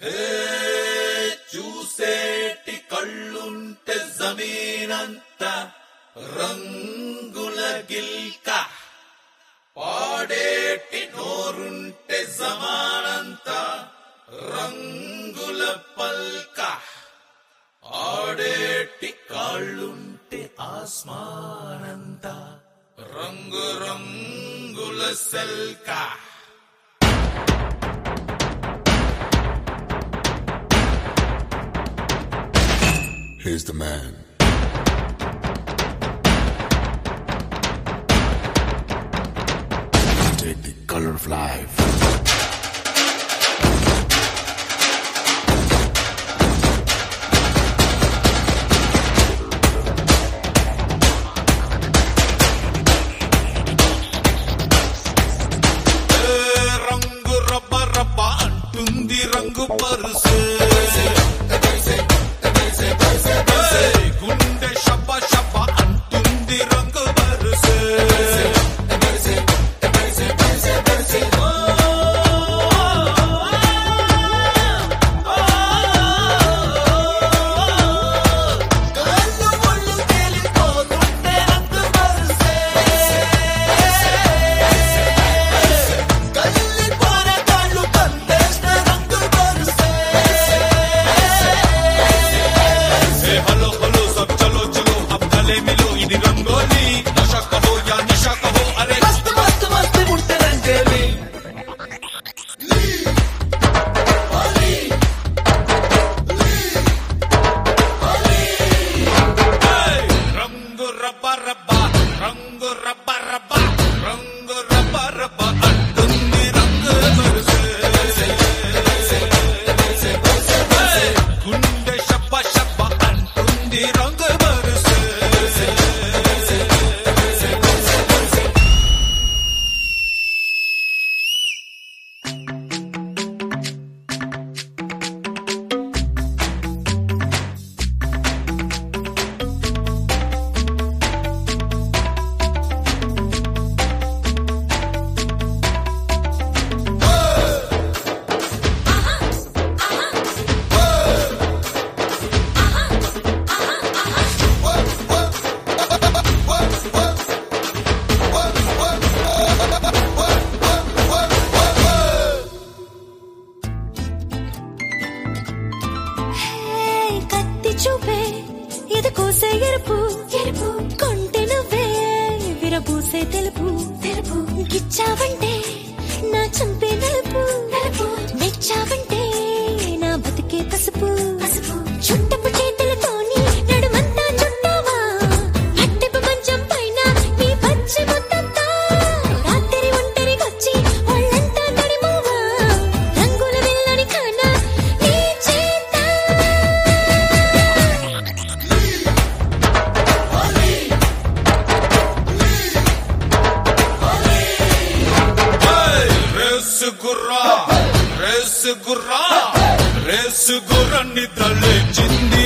చూసేటి కళ్ళుంటే జమీనంత రంగుల గిల్క, పాడేటి నోరుంటే జమానంత రంగుల పల్క, ఆడేటి కాళ్ళుంటే ఆస్మానంత రంగు రంగుల సెల్క. Here's the man. Take the color of life. రంగు రబ్బ రబ్బ అంటుంది రంగు పరుసు, గుండె షబ్బ షబ్బ అంటుంది రంగు పరుసు. ఇది రంగోలి, నషా కహో యా నిషా కహో, అరే మస్త్ మస్త్ మస్త్ ఉంటే రంగోలి. రంగు రబ్బ రబ్బ, రంగు రబ్బ రబ్బ, రంగు రబ్బ రబ్బ అంటుంది రంగు పరుసు, గుండె షబ్బ షబ్బ అంటుంది రంగు పరుసు. చూపే ఇది కోసే ఎరుపు ఎరుపు, కొంటె నువ్వే విరబూసే తెలుపు తెలుపు, గిచ్చావంటే నా చంపే నలుపు నలుపు, మెచ్చావంటే నా బతికే పసుపు పసుపు, చుట్టపు చేతులతోని నడుమంతా చుట్టావా, అట్టెపు మంచం పైన నీ పచ్చి ముద్దంతా, రాత్రి ఒంటరికొచ్చి ఒళ్ళంతా తడిమోవా, రంగుల వెళ్ళని కానా నీ చేత. రేసు గుర్రా రేసు గుర్రాన్ని తలెచ్చింది